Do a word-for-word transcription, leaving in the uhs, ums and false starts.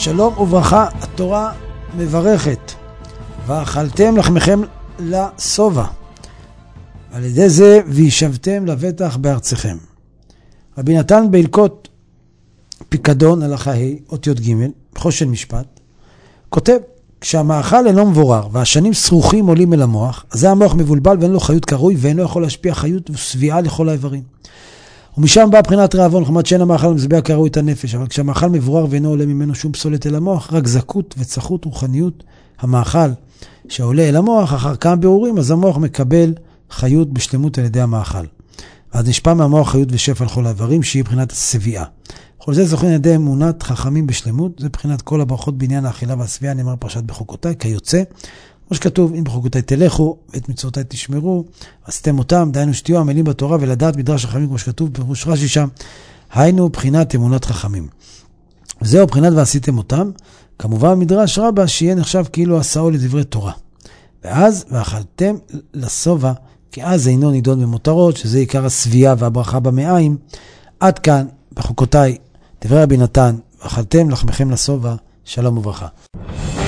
שלום וברכה, התורה מברכת. ואכלתם לחמכם לשובע. על ידי זה וישבתם לבטח בארצכם. רבי נתן בהלכות פיקדון הלכה ה' אותיות ג' חושן משפט כותב, כשהמאכל אינו מבורר והשנים סרוכים עולים אל המוח, אז זה המוח מבולבל ואין לו חיות קרוי ואין לו יכול להשפיע חיות וסביעה לכל האיברים. ומשם באה בחינת רעבון, לחמת שאין המאכל מזבע קרוי את הנפש, אבל כשהמאכל מבורר ואינו עולה ממנו שום פסולת אל המוח, רק זכות וצחות רוחניות המאכל שעולה אל המוח, אחר כמה בירורים, אז המוח מקבל חיות בשלמות על ידי המאכל. ואז נשפע מהמוח חיות ושפע על כל האיברים, שהיא בחינת הסביעה. כל זה זוכרים על ידי אמונת חכמים בשלמות, זה בחינת כל הברכות בעניין האכילה והסביעה, נאמר פרשת בחוקותיי, כיוצא, כמו שכתוב, אם בחוקותיי תלכו, ואת מצוותיי תשמרו, עשיתם אותם, דיינו שתהיו עמלים בתורה, ולדעת מדרש חכמים, כמו שכתוב בפירוש רש"י שם, היינו בחינת אמונת חכמים. וזהו בחינת ועשיתם אותם, כמובן מדרש רבה, שיהיה נחשב כאילו עשאו לדברי תורה. ואז, ואכלתם לשובע, כי אז אינו נידון במותרות, שזה עיקר הסביעה והברכה במעיים. עד כאן, בחוקותיי, דברי רבי נתן, ואכלתם לחמכם לשובע, שלום וברכה.